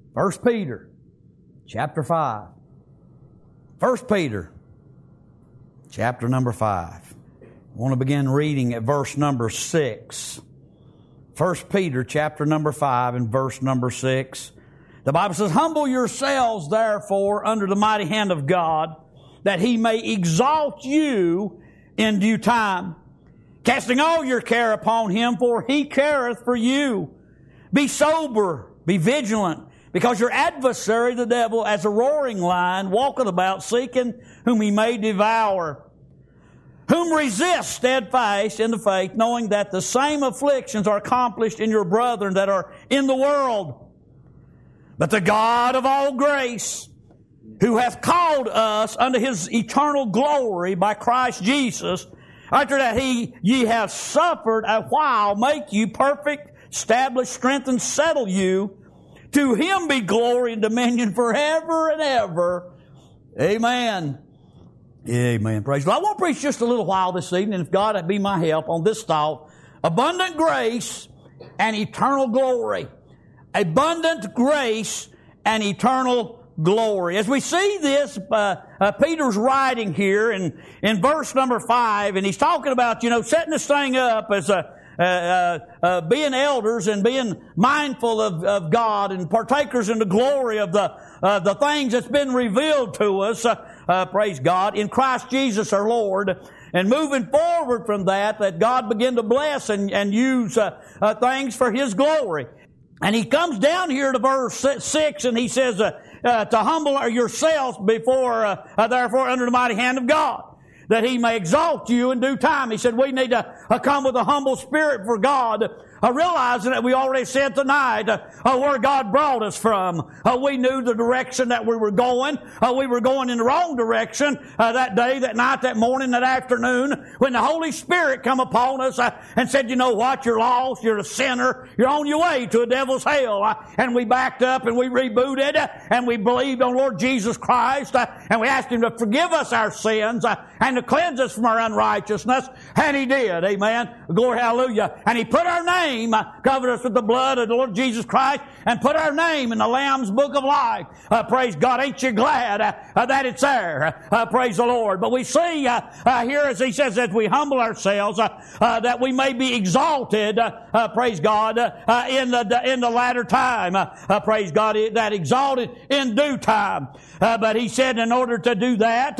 1 Peter chapter 5. 1 Peter chapter number 5. I want to begin reading at verse number 6. 1 Peter chapter number 5 and verse number 6. The Bible says, "Humble yourselves therefore under the mighty hand of God, that He may exalt you in due time, casting all your care upon Him, for He careth for you. Be sober, be vigilant, because your adversary the devil, as a roaring lion, walketh about seeking whom he may devour. Whom resist steadfast in the faith, knowing that the same afflictions are accomplished in your brethren that are in the world. But the God of all grace, who hath called us unto His eternal glory by Christ Jesus, after that ye have suffered a while, make you perfect, establish, strengthen, settle you. To Him be glory and dominion forever and ever. Amen." Amen. Praise God. I want to preach just a little while this evening, if God would be my help, on this thought: abundant grace and eternal glory. Abundant grace and eternal glory. As we see this, Peter's writing here in verse number 5, and he's talking about, setting this thing up as being elders and being mindful of God and partakers in the glory of the things that's been revealed to us, praise God, in Christ Jesus our Lord. And moving forward from that God begin to bless and use things for His glory. And he comes down here to verse 6 and he says, to humble yourselves before, therefore under the mighty hand of God, that He may exalt you in due time. He said we need to come with a humble spirit for God, realizing that we already said tonight where God brought us from. We knew the direction that we were going. We were going in the wrong direction that day, that night, that morning, that afternoon, when the Holy Spirit come upon us and said, "You know what? You're lost. You're a sinner. You're on your way to a devil's hell." And we backed up and we rebooted and we believed on Lord Jesus Christ and we asked Him to forgive us our sins and to cleanse us from our unrighteousness. And He did. Amen. Glory, hallelujah. And He put our name, covered us with the blood of the Lord Jesus Christ, and put our name in the Lamb's book of life. Praise God. Ain't you glad that it's there? Praise the Lord. But we see here, as he says, that we humble ourselves, that we may be exalted, praise God, in the latter time. Praise God, that exalted in due time. But he said in order to do that,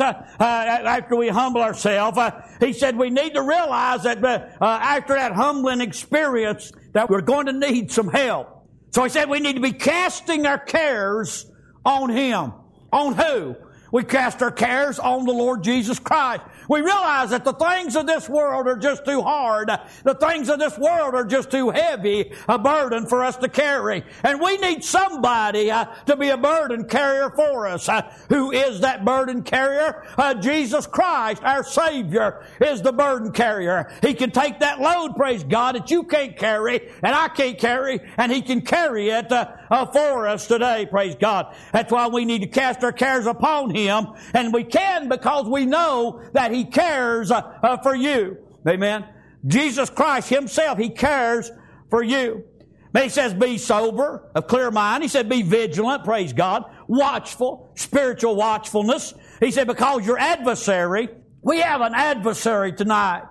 after we humble ourselves, he said we need to realize that after that humbling experience, that we're going to need some help. So he said we need to be casting our cares on Him. On who? We cast our cares on the Lord Jesus Christ. We realize that the things of this world are just too hard. The things of this world are just too heavy a burden for us to carry. And we need somebody to be a burden carrier for us. Who is that burden carrier? Jesus Christ, our Savior, is the burden carrier. He can take that load, praise God, that you can't carry and I can't carry, and He can carry it for us today, praise God. That's why we need to cast our cares upon Him, and we can because we know that He cares for you. Amen. Jesus Christ Himself, He cares for you. But He says be sober, of clear mind. He said be vigilant, praise God, watchful, spiritual watchfulness. He said because your adversary, we have an adversary tonight,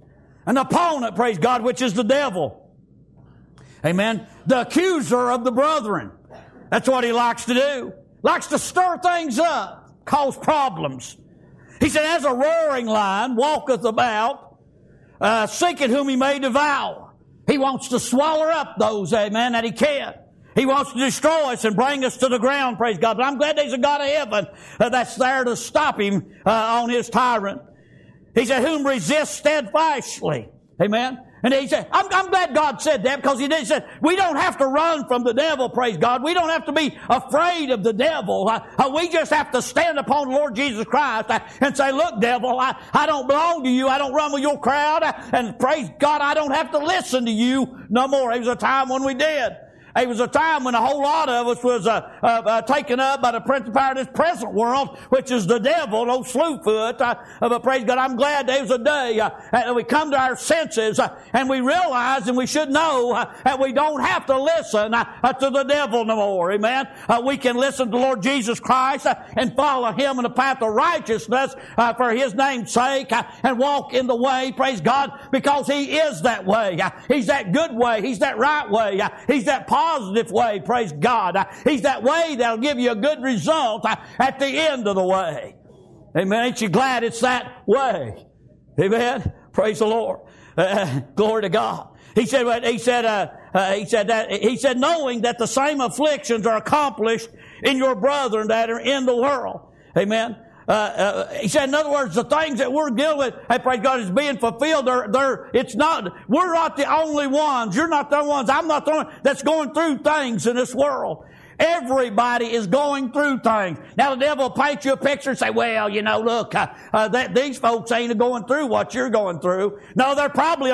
an opponent, praise God, which is the devil. Amen. The accuser of the brethren. That's what he likes to do. Likes to stir things up, cause problems. He said, as a roaring lion walketh about, seeking whom he may devour. He wants to swallow up those, amen, that he can. He wants to destroy us and bring us to the ground, praise God. But I'm glad there's a God of heaven that's there to stop him on his tyrant. He said, whom resist steadfastly. Amen. And he said, I'm glad God said that, because He did. He said, we don't have to run from the devil, praise God. We don't have to be afraid of the devil. We just have to stand upon the Lord Jesus Christ and say, look, devil, I don't belong to you. I don't run with your crowd. And praise God, I don't have to listen to you no more. There was a time when we did. There was a time when a whole lot of us was taken up by the principality of this present world, which is the devil, old Slewfoot. But praise God, I'm glad there was a day that we come to our senses and we realize and we should know that we don't have to listen to the devil no more. Amen. We can listen to the Lord Jesus Christ and follow Him in the path of righteousness for His name's sake and walk in the way, praise God, because He is that way. He's that good way. He's that right way. He's that positive way, praise God. He's that way that'll give you a good result at the end of the way. Amen. Ain't you glad it's that way? Amen. Praise the Lord. Glory to God. He said, knowing that the same afflictions are accomplished in your brethren that are in the world. Amen. He said, in other words, the things that we're dealing with, hey, praise God, is being fulfilled. We're not the only ones. You're not the only ones. I'm not the one that's going through things in this world. Everybody is going through things. Now the devil will paint you a picture and say, well, look, these folks ain't going through what you're going through. No, they're probably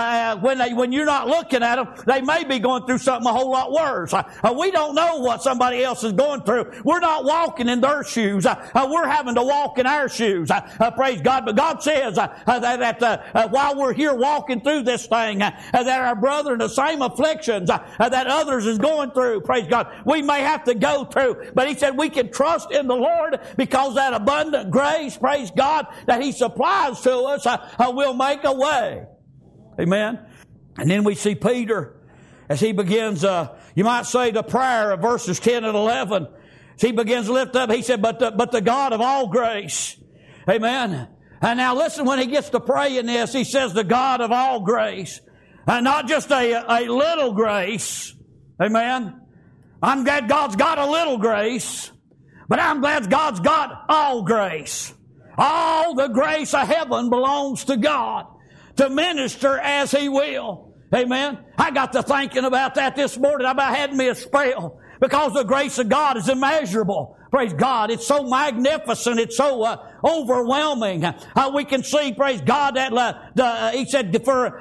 when you're not looking at them, they may be going through something a whole lot worse. We don't know what somebody else is going through. We're not walking in their shoes. We're having to walk in our shoes. Praise God. But God says that while we're here walking through this thing, that our brother in the same afflictions that others is going through, praise God, we may have to go through. But He said we can trust in the Lord because that abundant grace, praise God, that He supplies to us will make a way. Amen. And then we see Peter as he begins, you might say, the prayer of verses 10 and 11. As he begins to lift up, he said, but the God of all grace. Amen. And now listen, when he gets to praying this, he says the God of all grace. And not just a little grace. Amen. I'm glad God's got a little grace, but I'm glad God's got all grace. All the grace of heaven belongs to God to minister as He will. Amen. I got to thinking about that this morning. I about had me a spell because the grace of God is immeasurable. Praise God. It's so magnificent. It's so overwhelming. We can see, praise God, that he said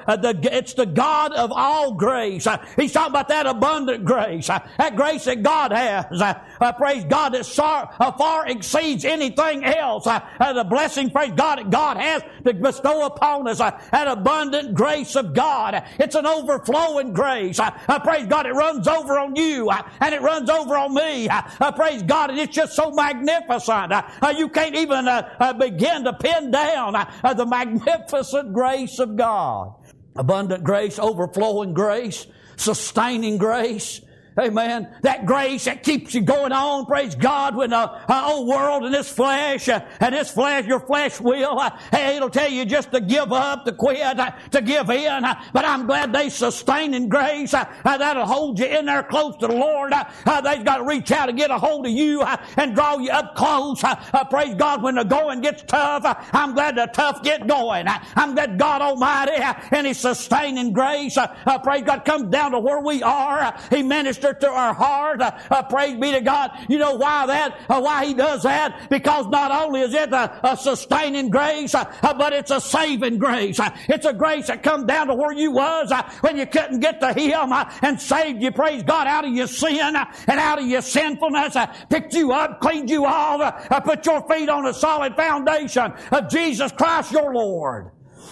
it's the God of all grace. He's talking about that abundant grace. That grace that God has. Praise God, that far exceeds anything else. The blessing, praise God, that God has to bestow upon us. That abundant grace of God. It's an overflowing grace. Praise God, it runs over on you and it runs over on me. Praise God, and it's just so magnificent. You can't even begin to pin down the magnificent grace of God. Abundant grace, overflowing grace, sustaining grace. Amen. That grace that keeps you going on, praise God, when the old world and this flesh, your flesh will, it'll tell you just to give up, to quit, to give in. But I'm glad they sustaining grace that'll hold you in there close to the Lord. They've got to reach out and get a hold of you and draw you up close. Praise God, when the going gets tough, I'm glad the tough get going. I'm glad God Almighty and His sustaining grace, praise God, comes down to where we are. He ministers to our heart. Praise be to God. You know why He does that? Because not only is it a sustaining grace, but it's a saving grace. It's a grace that comes down to where you was when you couldn't get to Him and saved you, praise God, out of your sin and out of your sinfulness, picked you up, cleaned you off, put your feet on a solid foundation of Jesus Christ your Lord.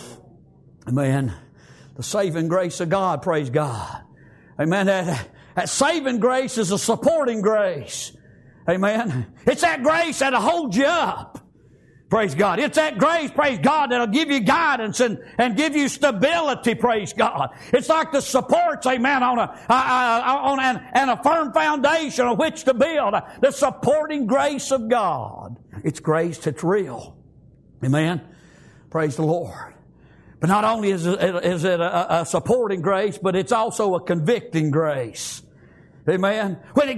Amen. The saving grace of God, praise God. Amen. That saving grace is a supporting grace. Amen. It's that grace that'll hold you up. Praise God. It's that grace, praise God, that'll give you guidance and give you stability, praise God. It's like the supports, amen, on a firm foundation on which to build. The supporting grace of God. It's grace that's real. Amen. Praise the Lord. But not only is it a supporting grace, but it's also a convicting grace. Amen. When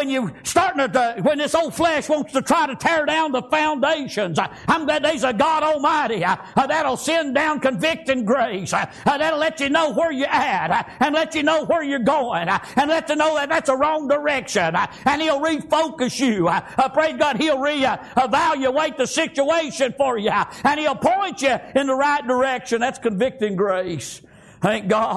when this old flesh wants to try to tear down the foundations, I'm glad there's a God Almighty that'll send down convicting grace. That'll let you know where you're at and let you know where you're going and let you know that that's a wrong direction. And He'll refocus you. Praise God, He'll reevaluate the situation for you and He'll point you in the right direction. That's convicting grace. Thank God.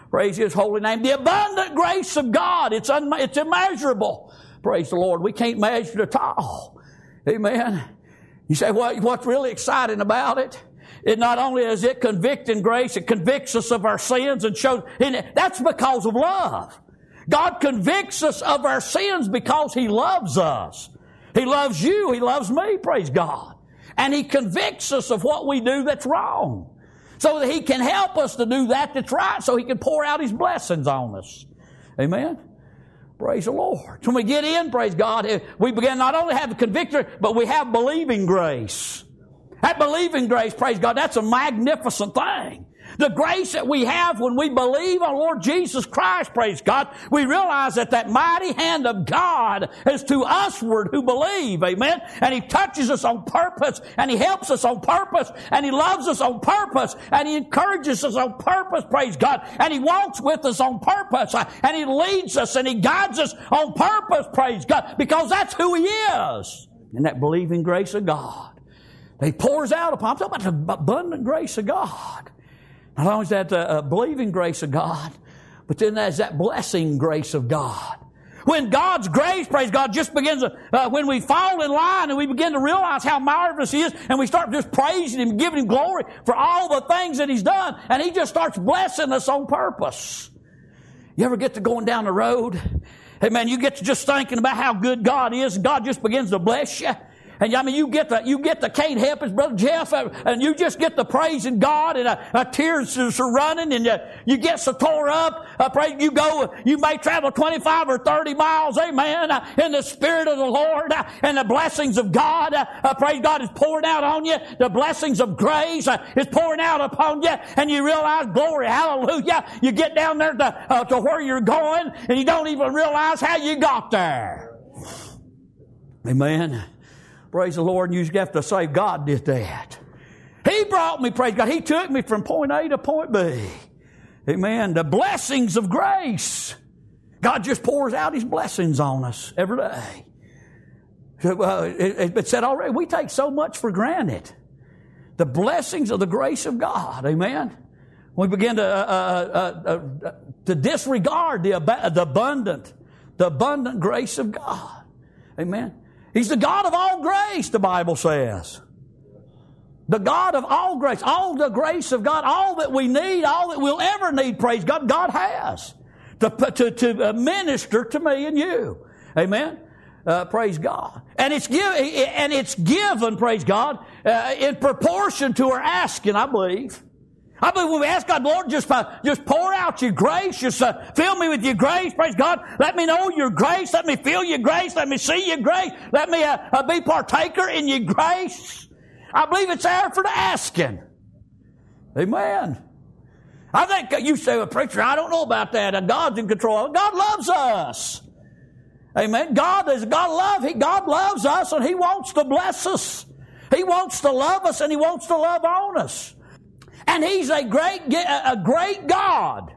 Praise His holy name. The abundant grace of God. It's immeasurable. Praise the Lord. We can't measure it at all. Amen. You say, what's really exciting about it? It not only is it convicting grace, it convicts us of our sins and shows, that's because of love. God convicts us of our sins because He loves us. He loves you. He loves me, praise God. And He convicts us of what we do that's wrong, so that He can help us to do that's right, so He can pour out His blessings on us. Amen? Praise the Lord. So when we get in, praise God, we begin not only have the conviction, but we have believing grace. That believing grace, praise God, that's a magnificent thing. The grace that we have when we believe on Lord Jesus Christ, praise God, we realize that mighty hand of God is to usward who believe, amen? And He touches us on purpose, and He helps us on purpose, and He loves us on purpose, and He encourages us on purpose, praise God, and He walks with us on purpose, and He leads us, and He guides us on purpose, praise God, because that's who He is. And that believing grace of God, He pours out upon, I'm talking about the abundant grace of God. Not only is that the believing grace of God, but then there's that blessing grace of God. When God's grace, praise God, just begins to, when we fall in line and we begin to realize how marvelous He is, and we start just praising Him, giving Him glory for all the things that He's done, and He just starts blessing us on purpose. You ever get to going down the road? Hey man, you get to just thinking about how good God is, and God just begins to bless you. And I mean, you get the can't help it, Brother Jeff, and you just get the praising God, and tears are running, and you get so tore up. Praise, you may travel 25 or 30 miles, amen, in the Spirit of the Lord, and the blessings of God, praise God, is pouring out on you. The blessings of grace is pouring out upon you, and you realize, glory, hallelujah. You get down there to where you're going, and you don't even realize how you got there. Amen. Praise the Lord, and you just have to say, God did that. He brought me, praise God. He took me from point A to point B. Amen. The blessings of grace. God just pours out His blessings on us every day. It's said already, we take so much for granted. The blessings of the grace of God. Amen. We begin to disregard the abundant grace of God. Amen. He's the God of all grace, the Bible says. The God of all grace, all the grace of God, all that we need, all that we'll ever need, praise God, God has to minister to me and you. Amen? Praise God. And it's given, praise God, in proportion to our asking, I believe. I believe when we ask God, Lord, just pour out your grace, just fill me with your grace, praise God. Let me know your grace, let me feel your grace, let me see your grace, let me be partaker in your grace. I believe it's there for the asking. Amen. I think you say, well, preacher, I don't know about that. God's in control. God loves us. Amen. God loves us, and He wants to bless us. He wants to love us, and He wants to love on us. And He's a great God.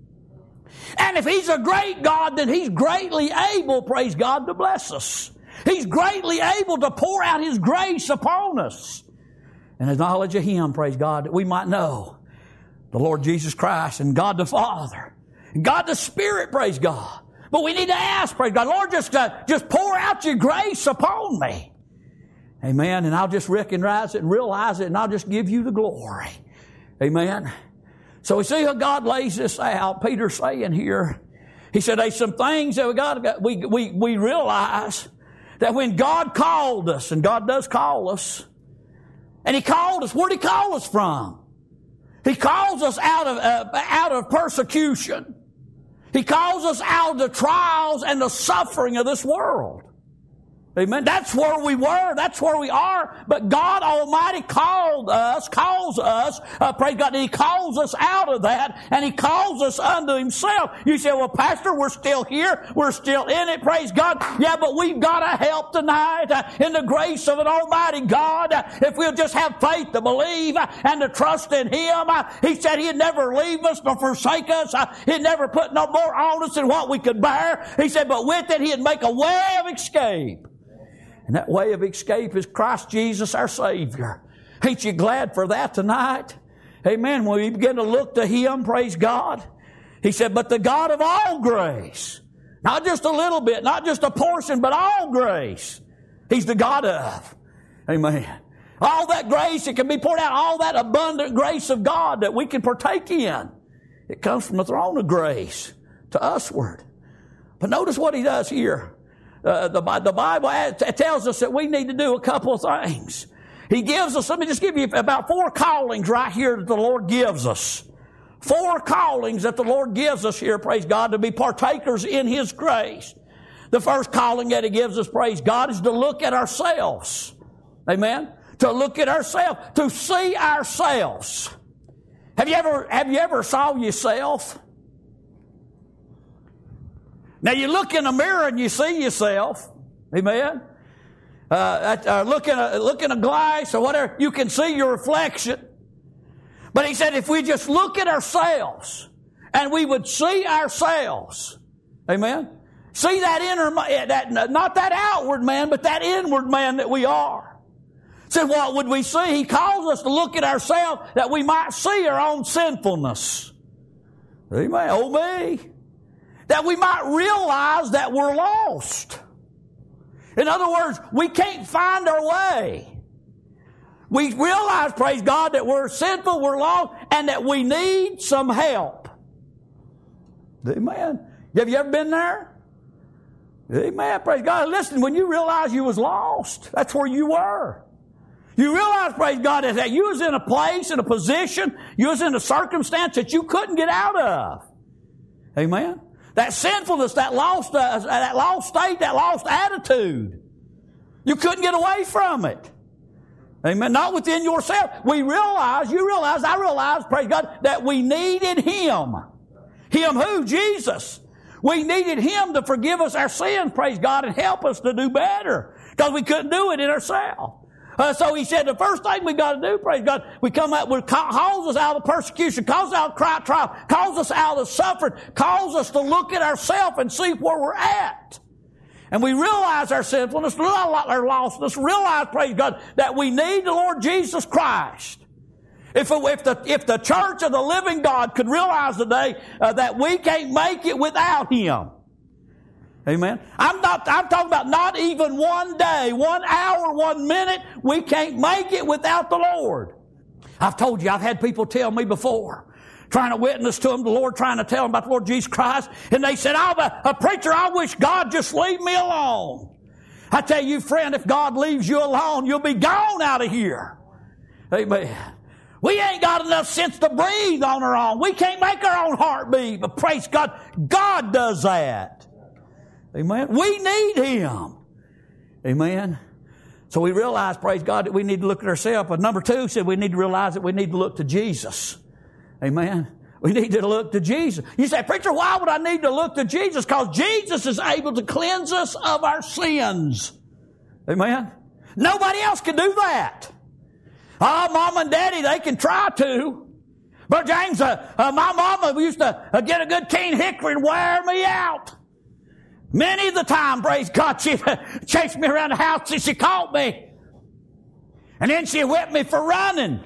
And if He's a great God, then He's greatly able, praise God, to bless us. He's greatly able to pour out His grace upon us. And as knowledge of Him, praise God, that we might know the Lord Jesus Christ and God the Father and God the Spirit, praise God. But we need to ask, praise God, Lord, just pour out your grace upon me. Amen. And I'll just recognize it and realize it, and I'll just give you the glory. Amen. So we see how God lays this out. Peter's saying here, he said, there's some things that we realize that when God called us, and God does call us, and He called us, where'd He call us from? He calls us out of persecution. He calls us out of the trials and the suffering of this world. Amen. That's where we were. That's where we are. But God Almighty calls us, praise God, He calls us out of that, and He calls us unto Himself. You say, well, Pastor, we're still here. We're still in it, praise God. Yeah, but we've got to help tonight in the grace of an Almighty God. If we'll just have faith to believe and to trust in Him. He said He'd never leave us nor forsake us. He'd never put no more on us than what we could bear. He said, but with it, He'd make a way of escape. And that way of escape is Christ Jesus, our Savior. Ain't you glad for that tonight? Amen. When we begin to look to Him, praise God. He said, but the God of all grace, not just a little bit, not just a portion, but all grace, He's the God of. Amen. All that grace that can be poured out, all that abundant grace of God that we can partake in, it comes from the throne of grace to usward. But notice what He does here. The Bible tells us that we need to do a couple of things. He gives us, let me just give you about 4 callings right here that the Lord gives us. 4 callings that the Lord gives us here, praise God, to be partakers in His grace. The first calling that He gives us, praise God, is to look at ourselves. Amen? To look at ourselves, to see ourselves. Have you ever saw yourself? Now you look in a mirror and you see yourself. Amen? Look in a glass or whatever, you can see your reflection. But He said if we just look at ourselves and we would see ourselves, amen? See that not that outward man, but that inward man that we are. So what would we see? He calls us to look at ourselves that we might see our own sinfulness. Amen. Oh me. That we might realize that we're lost. In other words, we can't find our way. We realize, praise God, that we're sinful, we're lost, and that we need some help. Amen. Have you ever been there? Amen. Praise God. Listen, when you realize you was lost, that's where you were. You realize, praise God, that you was in a place, in a position, you was in a circumstance that you couldn't get out of. Amen. That sinfulness, that lost state, that lost attitude. You couldn't get away from it. Amen. Not within yourself. I realized, praise God, that we needed Him. Him who? Jesus. We needed Him to forgive us our sins, praise God, and help us to do better. Because we couldn't do it in ourselves. So He said the first thing we got to do, praise God, we come out, calls us out of persecution, calls us out of trial, calls us out of suffering, calls us to look at ourselves and see where we're at. And we realize our sinfulness, realize our lostness, realize, praise God, that we need the Lord Jesus Christ. If the church of the living God could realize today that we can't make it without Him. Amen. I'm talking about not even one day, 1 hour, 1 minute. We can't make it without the Lord. I've told you, I've had people tell me before, trying to witness to them, the Lord trying to tell them about the Lord Jesus Christ, and they said, a preacher, I wish God just leave me alone. I tell you, friend, if God leaves you alone, you'll be gone out of here. Amen. We ain't got enough sense to breathe on our own. We can't make our own heart beat, but praise God, God does that. Amen. We need Him. Amen. So we realize, praise God, that we need to look at ourselves. But number 2 said we need to realize that we need to look to Jesus. Amen. We need to look to Jesus. You say, preacher, why would I need to look to Jesus? Because Jesus is able to cleanse us of our sins. Amen. Nobody else can do that. Mom and Daddy, they can try to. But James, my mama used to get a good keen hickory and wear me out. Many of the time, praise God, she chased me around the house till she caught me. And then she whipped me for running.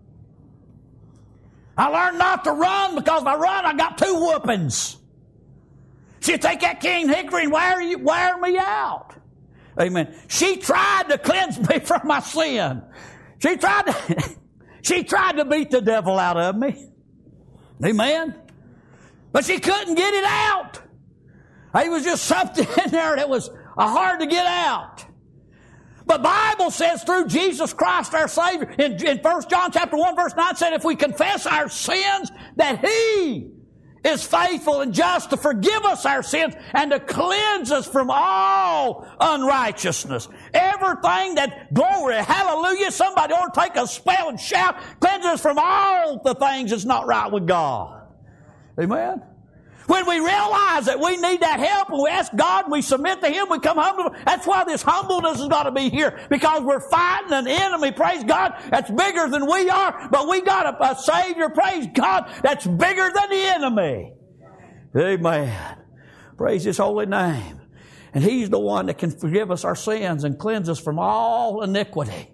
I learned not to run because if I run, I got 2 whoopings. She'd take that keen hickory and wear me out. Amen. She tried to cleanse me from my sin. She tried to beat the devil out of me. Amen. But she couldn't get it out. It was just something in there that was hard to get out. But Bible says through Jesus Christ our Savior, in 1 John chapter 1 verse 9 said, if we confess our sins, that He is faithful and just to forgive us our sins and to cleanse us from all unrighteousness. Everything that, glory, hallelujah, somebody ought to take a spell and shout, cleanse us from all the things that's not right with God. Amen. When we realize that we need that help and we ask God and we submit to Him, we come humble. That's why this humbleness has got to be here. Because we're fighting an enemy, praise God, that's bigger than we are. But we got a Savior, praise God, that's bigger than the enemy. Amen. Praise His holy name. And He's the one that can forgive us our sins and cleanse us from all iniquity.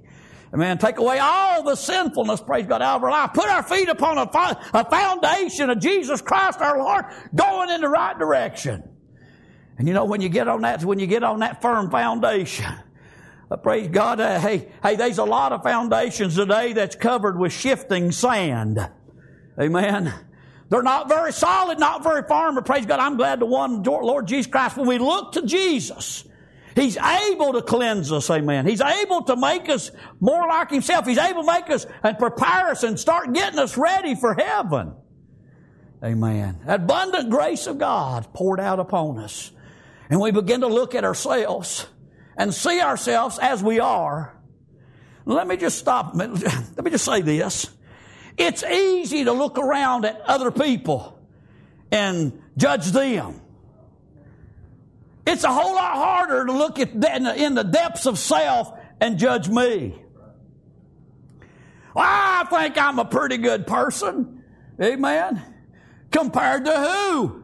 Amen. Take away all the sinfulness, praise God, out of our life. Put our feet upon a foundation of Jesus Christ our Lord, going in the right direction. And you know, when you get on that firm foundation, praise God, hey, there's a lot of foundations today that's covered with shifting sand. Amen. They're not very solid, not very firm, but praise God, I'm glad the one, Lord Jesus Christ, when we look to Jesus, He's able to cleanse us, amen. He's able to make us more like Himself. He's able to make us and prepare us and start getting us ready for heaven. Amen. That abundant grace of God poured out upon us. And we begin to look at ourselves and see ourselves as we are. Let me just stop. Let me just say this. It's easy to look around at other people and judge them. It's a whole lot harder to look at in the depths of self and judge me. Well, I think I'm a pretty good person. Amen. Compared to who?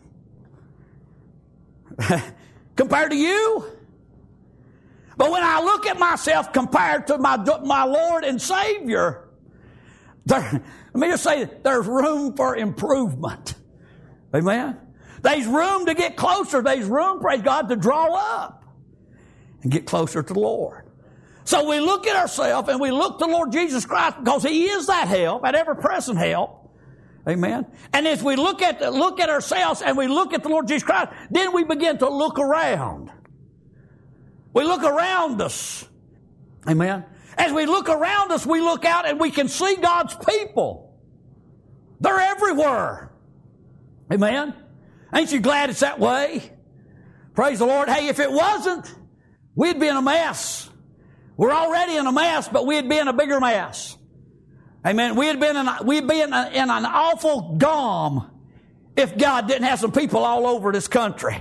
Compared to you? But when I look at myself compared to my Lord and Savior, let me just say, there's room for improvement. Amen. There's room to get closer. There's room, praise God, to draw up and get closer to the Lord. So we look at ourselves and we look to Lord Jesus Christ because He is that help, that ever-present help. Amen. And as we look at ourselves and we look at the Lord Jesus Christ, then we begin to look around. We look around us. Amen. As we look around us, we look out and we can see God's people. They're everywhere. Amen. Ain't you glad it's that way? Praise the Lord. Hey, if it wasn't, we'd be in a mess. We're already in a mess, but we'd be in a bigger mess. Amen. We'd be in an awful gum if God didn't have some people all over this country.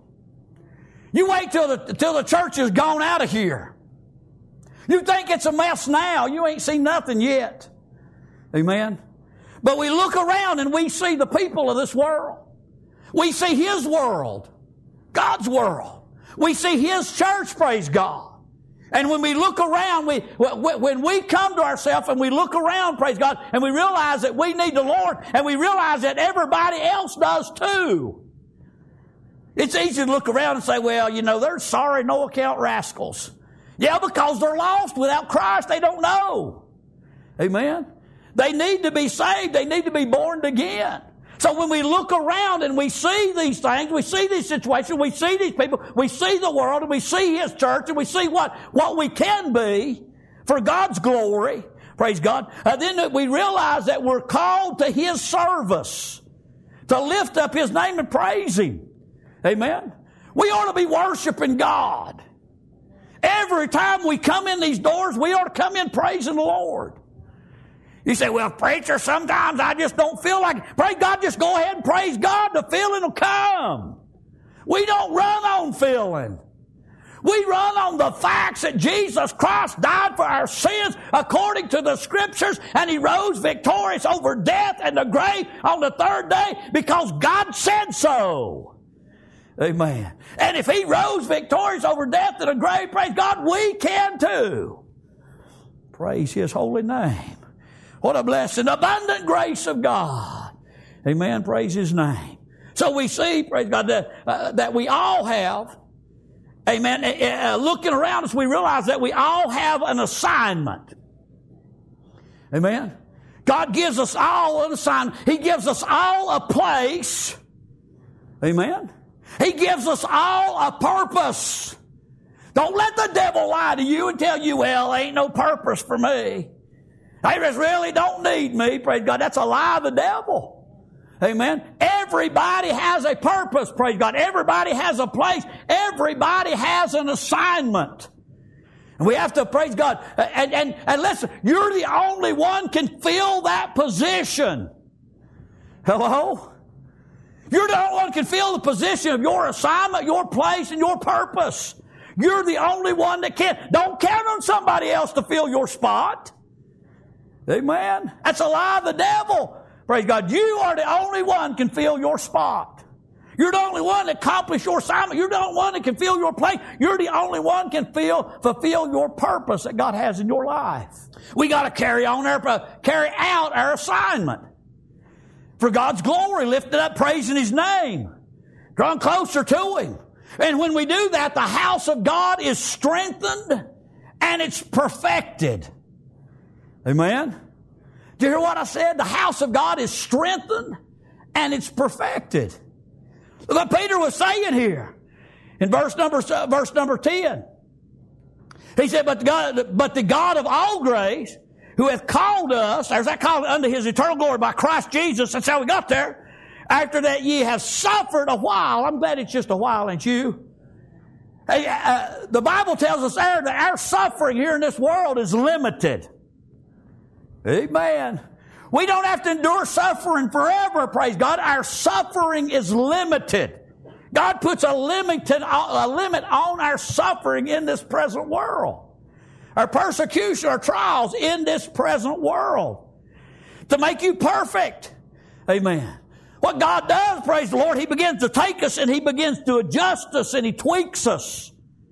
You wait till the church is gone out of here. You think it's a mess now. You ain't seen nothing yet. Amen. But we look around and we see the people of this world. We see His world, God's world. We see His church, praise God. And when we look around, when we come to ourselves and we look around, praise God, and we realize that we need the Lord, and we realize that everybody else does too. It's easy to look around and say, well, you know, they're sorry, no account rascals. Yeah, because they're lost without Christ. They don't know. Amen. They need to be saved. They need to be born again. So when we look around and we see these things, we see these situations, we see these people, we see the world, and we see His church, and we see what we can be for God's glory, praise God, then we realize that we're called to His service, to lift up His name and praise Him. Amen? We ought to be worshiping God. Every time we come in these doors, we ought to come in praising the Lord. You say, well, preacher, sometimes I just don't feel like it. Praise God, just go ahead and praise God. The feeling will come. We don't run on feeling. We run on the facts that Jesus Christ died for our sins according to the Scriptures, and He rose victorious over death and the grave on the third day because God said so. Amen. And if He rose victorious over death and the grave, praise God, we can too. Praise His holy name. What a blessing. Abundant grace of God. Amen. Praise His name. So we see, praise God, that we all have, amen, looking around us, we realize that we all have an assignment. Amen. God gives us all an assignment. He gives us all a place. Amen. He gives us all a purpose. Don't let the devil lie to you and tell you, well, ain't no purpose for me. They just really don't need me. Praise God. That's a lie of the devil. Amen. Everybody has a purpose. Praise God. Everybody has a place. Everybody has an assignment. And we have to praise God. And listen, you're the only one can fill that position. Hello? You're the only one can fill the position of your assignment, your place, and your purpose. You're the only one that can. Don't count on somebody else to fill your spot. Amen. That's a lie of the devil. Praise God. You are the only one can fill your spot. You're the only one that accomplished your assignment. You're the only one that can fill your place. You're the only one can fulfill your purpose that God has in your life. We got to carry out our assignment for God's glory, lifting up, praising His name, drawing closer to Him. And when we do that, the house of God is strengthened and it's perfected. Amen? Do you hear what I said? The house of God is strengthened and it's perfected. Look what Peter was saying here in verse number 10. He said, but the God of all grace, who hath called us, there's that called unto His eternal glory by Christ Jesus. That's how we got there. After that ye have suffered a while. I'm glad it's just a while, ain't you? Hey, the Bible tells us there that our suffering here in this world is limited. Amen. We don't have to endure suffering forever, praise God. Our suffering is limited. God puts a limit on our suffering in this present world. Our persecution, our trials in this present world. To make you perfect. Amen. What God does, praise the Lord, He begins to take us and He begins to adjust us and He tweaks us.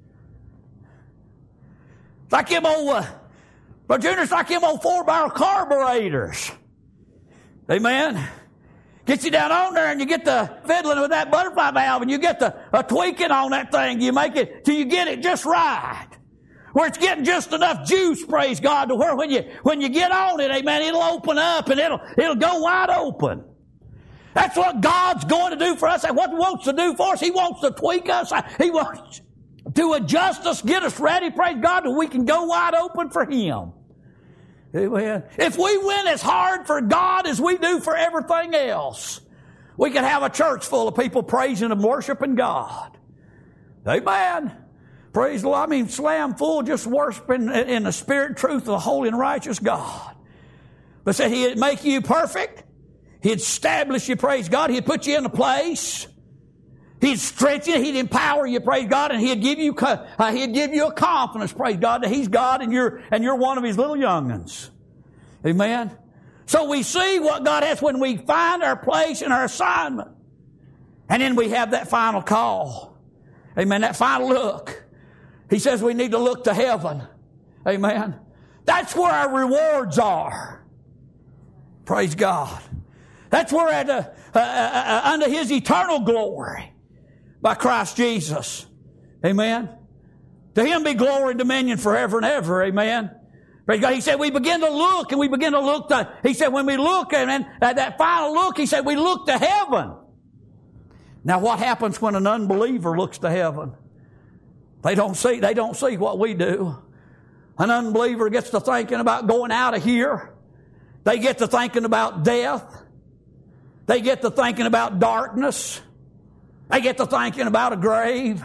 It's like them old, but Junior, it's like them old 4-barrel carburetors. Amen. Get you down on there and you get the fiddling with that butterfly valve and you get the tweaking on that thing. You make it till you get it just right. Where it's getting just enough juice, praise God, to where when you get on it, amen, it'll open up and it'll go wide open. That's what God's going to do for us. What He wants to do for us, He wants to tweak us. He wants to adjust us, get us ready, praise God, that we can go wide open for Him. Amen. If we went as hard for God as we do for everything else, we could have a church full of people praising and worshiping God. Amen. Praise the Lord. I mean, slam full, just worshiping in the spirit and truth of the holy and righteous God. But said He'd make you perfect. He'd establish you, praise God. He'd put you in a place. He'd strengthen you. He'd empower you, praise God. And He'd give you a confidence, praise God, that He's God and you're one of His little young'uns. Amen. So we see what God has when we find our place in our assignment. And then we have that final call. Amen. That final look. He says we need to look to heaven. Amen. That's where our rewards are. Praise God. That's where under His eternal glory by Christ Jesus. Amen. To Him be glory and dominion forever and ever. Amen. Praise God. He said we begin to look and we begin to look to, He said when we look, and that final look, He said we look to heaven. Now what happens when an unbeliever looks to heaven? They don't see what we do. An unbeliever gets to thinking about going out of here. They get to thinking about death. They get to thinking about darkness. They get to thinking about a grave.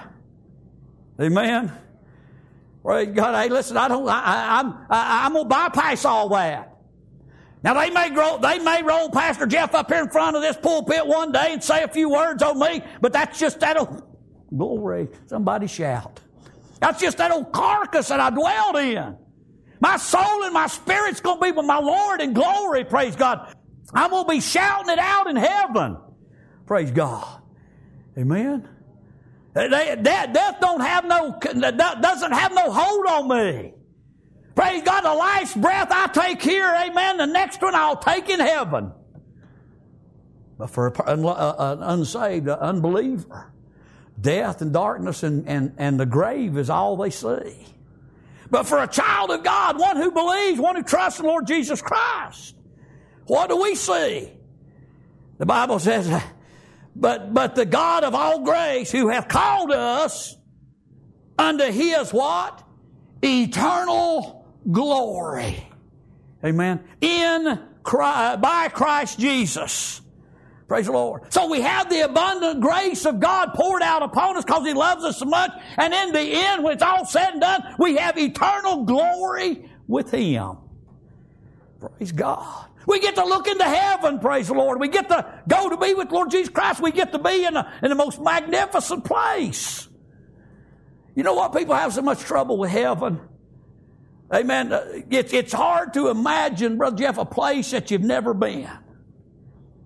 Amen. Praise God. Hey, listen, I'm going to bypass all that. Now they may roll Pastor Jeff up here in front of this pulpit one day and say a few words on me, but that's just that old glory. Somebody shout. That's just that old carcass that I dwelled in. My soul and my spirit's going to be with my Lord in glory, praise God. I'm going to be shouting it out in heaven. Praise God. Amen. Death doesn't have no hold on me. Praise God, the last breath I take here, amen, the next one I'll take in heaven. But for an unsaved, an unbeliever, death and darkness and the grave is all they see. But for a child of God, one who believes, one who trusts in the Lord Jesus Christ, what do we see? The Bible says, but the God of all grace, who hath called us unto His what? Eternal glory. Amen. By Christ Jesus. Praise the Lord. So we have the abundant grace of God poured out upon us because He loves us so much. And in the end, when it's all said and done, we have eternal glory with Him. Praise God. We get to look into heaven, praise the Lord. We get to go to be with Lord Jesus Christ. We get to be in the most magnificent place. You know what? People have so much trouble with heaven. Amen. It's hard to imagine, Brother Jeff, a place that you've never been.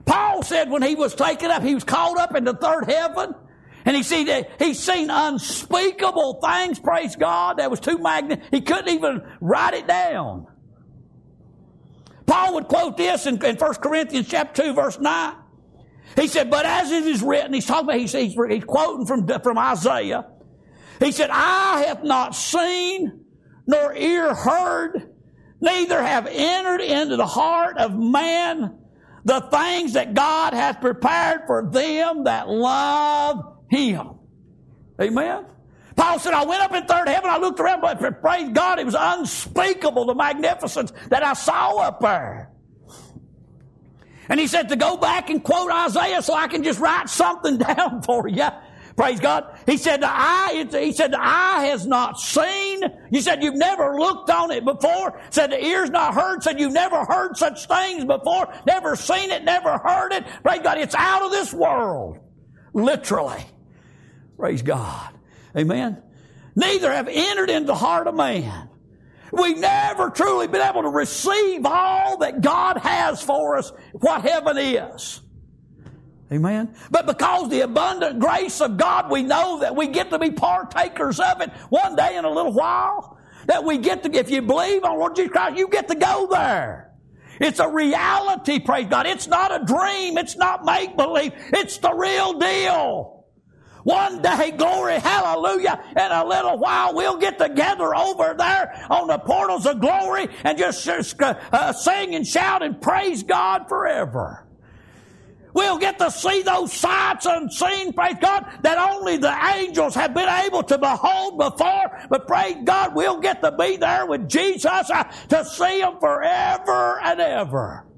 Paul said when he was taken up, he was called up into third heaven. And he's seen unspeakable things, praise God, that was too magnificent. He couldn't even write it down. Paul would quote this in 1 Corinthians chapter 2, verse 9. He said, but as it is written, he's talking about, he's quoting from Isaiah. He said, eye hath not seen, nor ear heard, neither have entered into the heart of man the things that God hath prepared for them that love Him. Amen? Paul said, I went up in third heaven, I looked around, but praise God, it was unspeakable, the magnificence that I saw up there. And he said to go back and quote Isaiah so I can just write something down for you. Praise God. He said, the eye has not seen. You said you've never looked on it before. Said the ear's not heard. Said you've never heard such things before. Never seen it, never heard it. Praise God. It's out of this world. Literally. Praise God. Amen. Neither have entered into the heart of man. We've never truly been able to receive all that God has for us, what heaven is. Amen. But because the abundant grace of God, we know that we get to be partakers of it one day in a little while. That we get to, if you believe on Lord Jesus Christ, you get to go there. It's a reality, praise God. It's not a dream. It's not make-believe. It's the real deal. One day, glory, hallelujah, in a little while we'll get together over there on the portals of glory and just sing and shout and praise God forever. We'll get to see those sights unseen, praise God, that only the angels have been able to behold before. But praise God, we'll get to be there with Jesus to see Him forever and ever.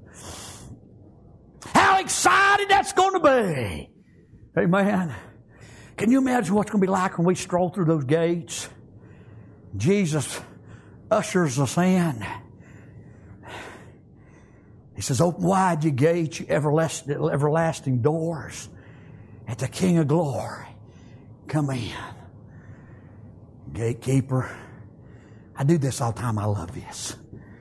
How excited that's going to be. Amen. Can you imagine what's going to be like when we stroll through those gates? Jesus ushers us in. He says, open wide ye gates, ye everlasting doors. At the King of glory, come in. Gatekeeper, I do this all the time. I love this.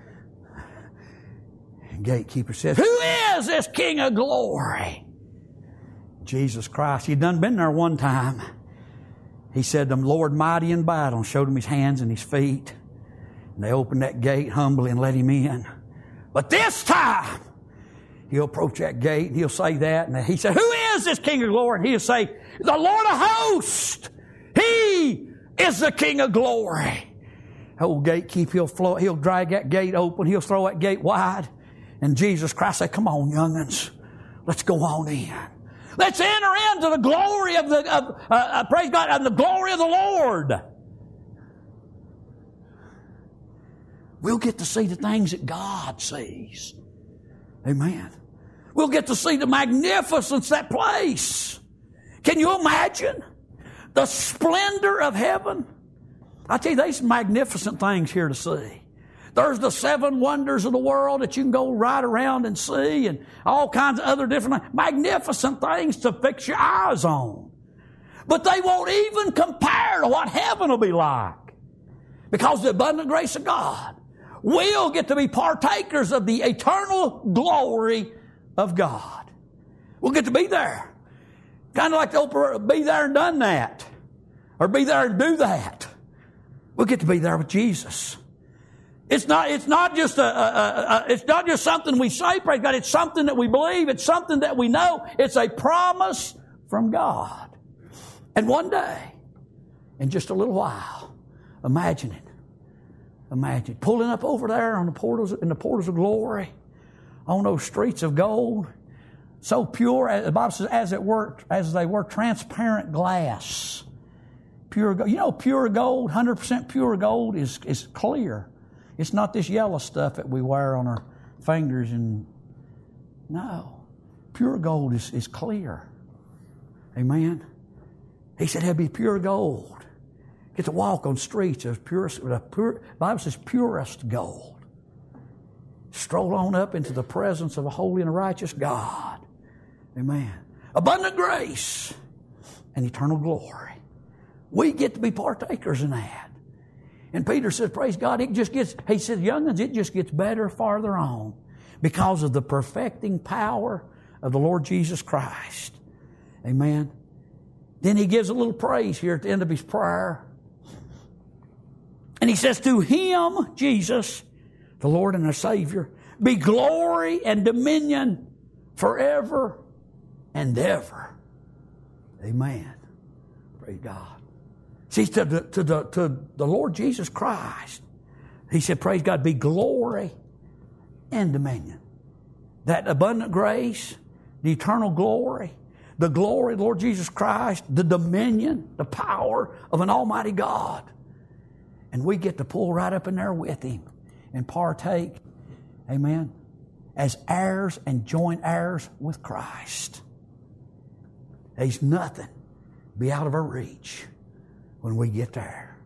And gatekeeper says, who is this King of glory? Jesus Christ. He'd done been there one time. He said, the Lord mighty in battle, and showed him his hands and his feet. And they opened that gate humbly and let him in. But this time, he'll approach that gate and he'll say that. And he said, who is this King of glory? And he'll say, the Lord of hosts. He is the King of glory. Old gatekeeper, he'll drag that gate open. He'll throw that gate wide. And Jesus Christ said, come on, young'uns. Let's go on in. Let's enter into the glory of praise God, and the glory of the Lord. We'll get to see the things that God sees. Amen. We'll get to see the magnificence of that place. Can you imagine the splendor of heaven? I tell you, there's magnificent things here to see. There's the 7 wonders of the world that you can go right around and see, and all kinds of other different magnificent things to fix your eyes on. But they won't even compare to what heaven will be like. Because of the abundant grace of God, we'll get to be partakers of the eternal glory of God. We'll get to be there. Kind of like the Oprah, be there and done that. Or be there and do that. We'll get to be there with Jesus. It's not just it's not just something we say, praise God. It's something that we believe. It's something that we know. It's a promise from God. And one day, in just a little while, imagine pulling up over there on the portals of glory, on those streets of gold, so pure. The Bible says, as they were transparent glass, pure gold. You know, pure gold, 100% pure gold is clear. It's not this yellow stuff that we wear on our fingers. No. Pure gold is clear. Amen. He said it'll be pure gold. Get to walk on streets of the Bible says purest gold. Stroll on up into the presence of a holy and a righteous God. Amen. Abundant grace and eternal glory. We get to be partakers in that. And Peter says, praise God, he said, young'uns, it just gets better farther on because of the perfecting power of the Lord Jesus Christ. Amen. Then he gives a little praise here at the end of his prayer. And he says, to him, Jesus, the Lord and our Savior, be glory and dominion forever and ever. Amen. Praise God. See, to the Lord Jesus Christ, he said, praise God, be glory and dominion. That abundant grace, the eternal glory, the glory of the Lord Jesus Christ, the dominion, the power of an almighty God. And we get to pull right up in there with him and partake, amen, as heirs and joint heirs with Christ. There's nothing be out of our reach when we get there.